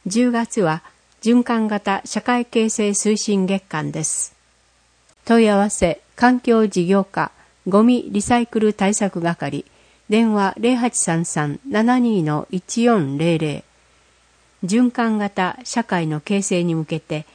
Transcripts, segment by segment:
10月は循環型社会形成推進月間です。問い合わせ環境事業課ゴミリサイクル対策係電話 0833-72-1400 循環型社会の形成に向けて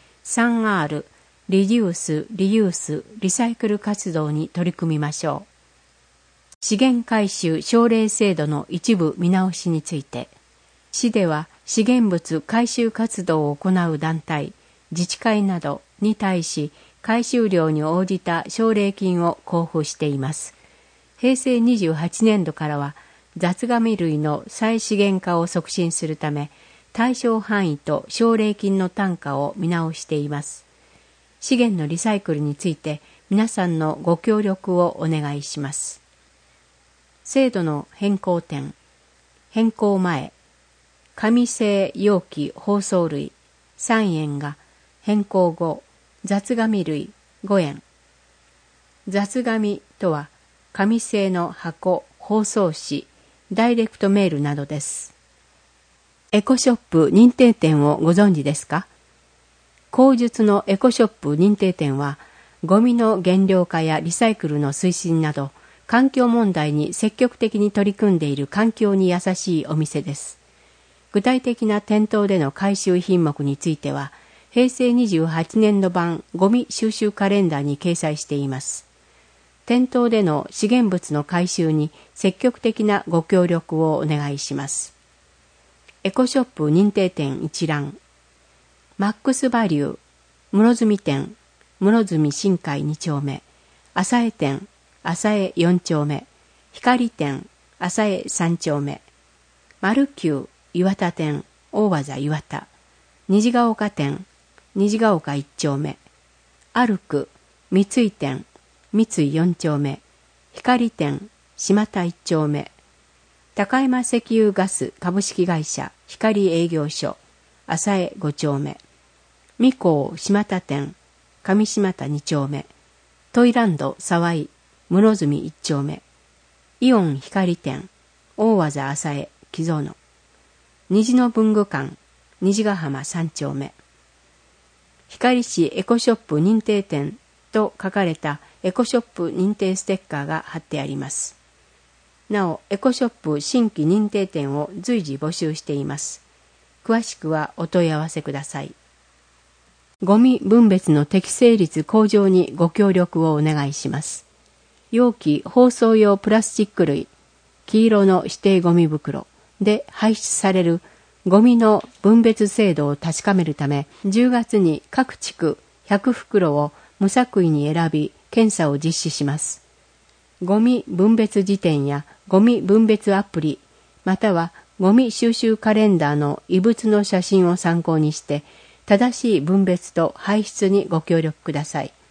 3R リデュース・リユース・リサイクル活動に取り組みましょう。資源回収奨励制度の一部見直しについて、市では資源物回収活動を行う団体、自治会などに対し回収量に応じた奨励金を交付しています。平成28年度からは雑紙類の再資源化を促進するため、対象範囲と奨励金の単価を見直しています。資源のリサイクルについて皆さんのご協力をお願いします。制度の変更点。変更前、紙製容器包装類3円が変更後、雑紙類5円。雑紙とは紙製の箱、包装紙、ダイレクトメールなどです。エコショップ認定店をご存知ですか？口述のエコショップ認定店は、ゴミの減量化やリサイクルの推進など、環境問題に積極的に取り組んでいる環境に優しいお店です。具体的な店頭での回収品目については、平成28年度版ゴミ収集カレンダーに掲載しています。店頭での資源物の回収に積極的なご協力をお願いします。エコショップ認定店一覧。マックスバリュー、室積店、室積新海2丁目、浅江店、浅江4丁目、光店、浅江3丁目、マルキュー、岩田店、大技岩田、虹ヶ丘店、虹ヶ丘1丁目、アルク、三井店、三井4丁目、光店、島田1丁目、高山石油ガス株式会社光営業所、浅江5丁目、三港島田店、上島田2丁目、トイランド沢井、室積1丁目、イオン光店、大技浅江木園、虹の文具館、虹ヶ浜3丁目、光市エコショップ認定店と書かれたエコショップ認定ステッカーが貼ってあります。なお、エコショップ新規認定店を随時募集しています。詳しくはお問い合わせください。ゴミ分別の適正率向上にご協力をお願いします。容器包装用プラスチック類、黄色の指定ゴミ袋で排出されるゴミの分別制度を確かめるため、10月に各地区100袋を無作為に選び、検査を実施します。ゴミ分別辞典やゴミ分別アプリ、またはゴミ収集カレンダーの異物の写真を参考にして、正しい分別と排出にご協力ください。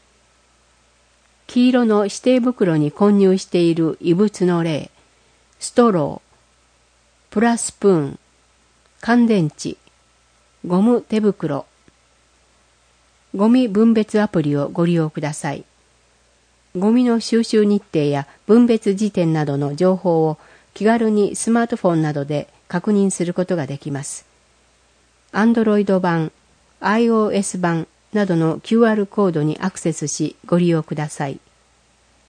黄色の指定袋に混入している異物の例、ストロー、プラスプーン、乾電池、ゴム手袋、ゴミ分別アプリをご利用ください。ゴミの収集日程や分別時点などの情報を気軽にスマートフォンなどで確認することができます。Android 版、iOS 版などの QR コードにアクセスしご利用ください。